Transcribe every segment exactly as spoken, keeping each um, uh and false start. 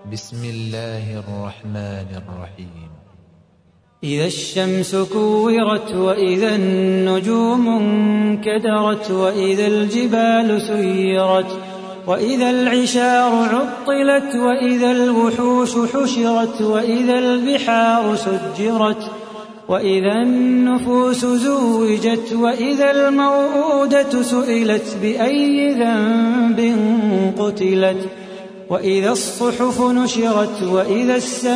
بسم الله الرحمن الرحيم. إذا الشمس كورت وإذا النجوم انكدرت وإذا الجبال سيرت وإذا العشار عطلت وإذا الوحوش حشرت وإذا البحار سجرت وإذا النفوس زوجت وإذا الموءودة سئلت بأي ذنب قتلت وإذا الصحف نشرت وإذا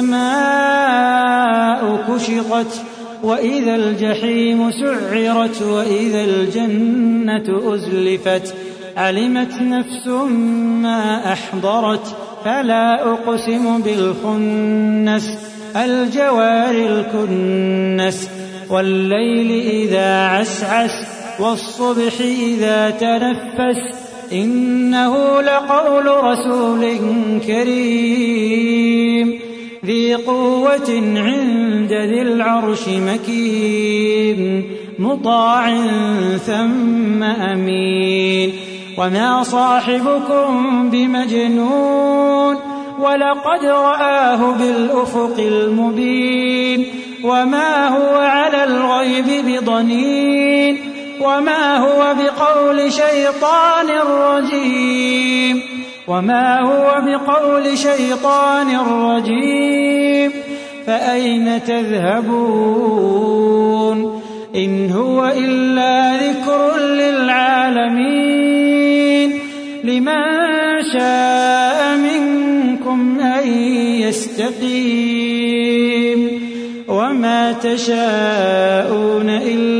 السماء كشطت وإذا الجحيم سعرت وإذا الجنة أزلفت علمت نفس ما أحضرت فلا أقسم بالخنس الجوار الكنس والليل إذا عسعس والصبح إذا تنفس إنه لقول رسول كريم ذي قوة عند ذي العرش مكين مطاع ثم أمين وما صاحبكم بمجنون ولقد رآه بالأفق المبين وما هو على الغيب بضنين وما هو بقول شيطان رجيم وما هو بقول شيطان رجيم فأين تذهبون إن هو إلا ذكر للعالمين لمن شاء منكم أن يستقيم وما تشاءون إلا